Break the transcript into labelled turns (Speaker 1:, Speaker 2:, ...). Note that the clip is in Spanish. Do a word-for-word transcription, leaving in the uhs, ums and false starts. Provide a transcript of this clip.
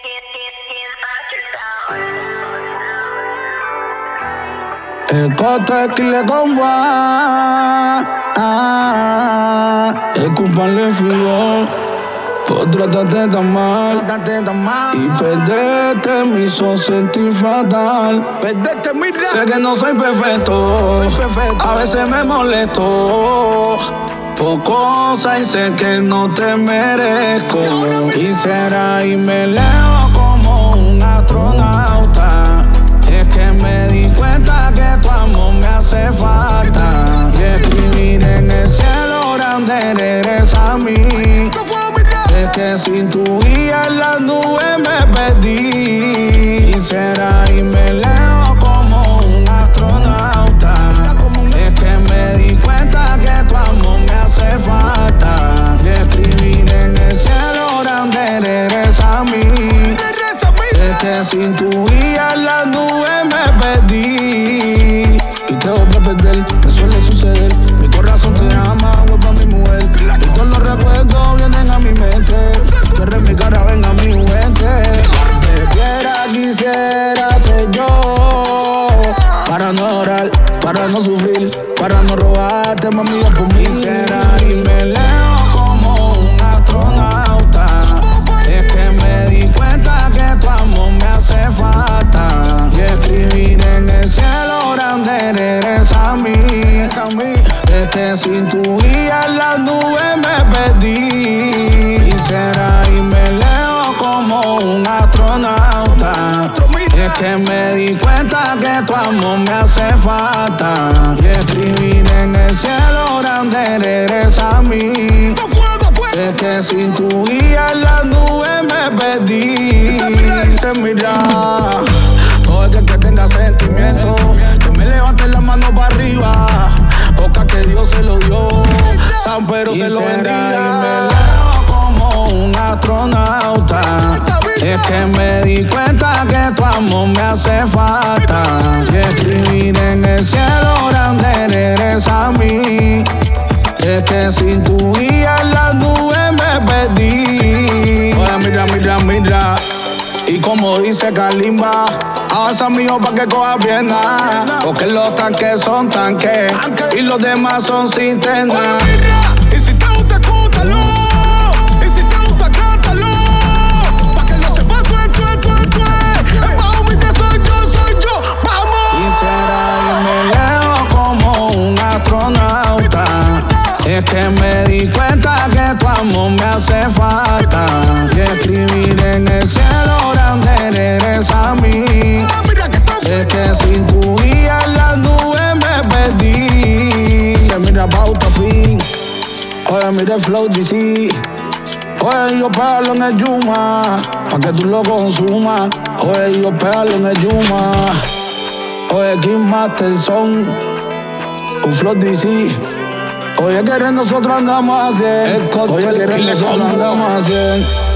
Speaker 1: Escote que le comba, ah, el culpable fui yo por tratarte tan mal, y perderte me hizo sentir fatal.
Speaker 2: Perderte, mira.
Speaker 1: Sé que no soy perfecto,
Speaker 2: soy perfecto.
Speaker 1: A veces me molesto por cosas y sé que no te merezco. Quisiera irme lejos como un astronauta. Es que me di cuenta que tu amor me hace falta. Y escribir en el cielo grande regresa a mí. Es que sin tu guía en las nubes me perdí. Quisiera irme lejos como un astronauta. Es que me di cuenta que tu amor me hace falta. Y escribir en el cielo grande regresa a mí. Es que sin tu guía en las nubes me perdí. Y te voy a perder, me suele suceder. Mi corazón te ama, vuelve a mi mujer. Y todos los recuerdos vienen a mi mente. Tú eres mi cara, ven a mi juguete. Quisiera, quisiera ser yo, para no orar, para no sufrir, para no robarte, mami, por mí. Quisiera irme lejos como un astronauta. Es que me di cuenta que tu amor me hace falta. Y escribir en el cielo grande regresa a mí. Es que sin tu guía en las nubes me perdí. Quisiera irme lejos como un astronauta. Es que me di cuenta que tu amor me hace falta. Y escribir en el cielo grande regresa a mí. Es que sin tu guía en las nubes me perdí. Dice mira, todo el que tenga sentimiento, que me levante las manos para arriba, porque que Dios se lo dio, San Pedro se lo bendiga. Y me leo como un astronauta. Es que me di cuenta que tu amor me hace falta. Y escribir en el cielo grande regresa a mí. Es que sin tu guía en las nubes me perdí. Oye, mira, mira, mira. Y como dice Kalimba, avanza mío pa' que coja pierna. Porque los tanques son tanques y los demás son cisternas.
Speaker 2: Oye, mira, y si te gusta, escúchalo. Y si te gusta, cántalo. Pa' que lo sepas, tue, tue, tue, tue. El más humilde soy yo, soy yo. ¡Vamos!
Speaker 1: Quisiera irme lejos como un astronauta. Es que me di cuenta que tu amor me hace falta. Y escribir en el cielo grande regresa a mí. Es que sin tu guía en las nubes me perdí. Se mira pauta fin. Oye, mira el flow D C. Oye, yo pégalo en el Yuma, pa' que tú lo consumas. Oye, yo pégalo en el Yuma. Oye, King Masterson, un flow D C. Oye, que nosotros andamos a hacer. Oye, que nosotros andamos a hacer.